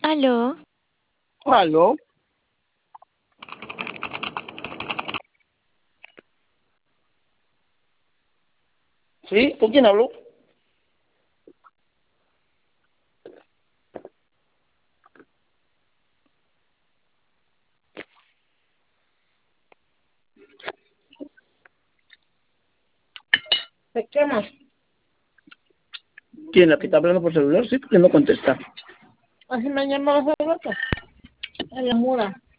Aló, Aló, ¿sí? ¿Con quién hablo? ¿Qué más? ¿Quién? ¿La que está hablando por celular? Sí, porque no contesta. Así me llamaba hace rato. En la mura.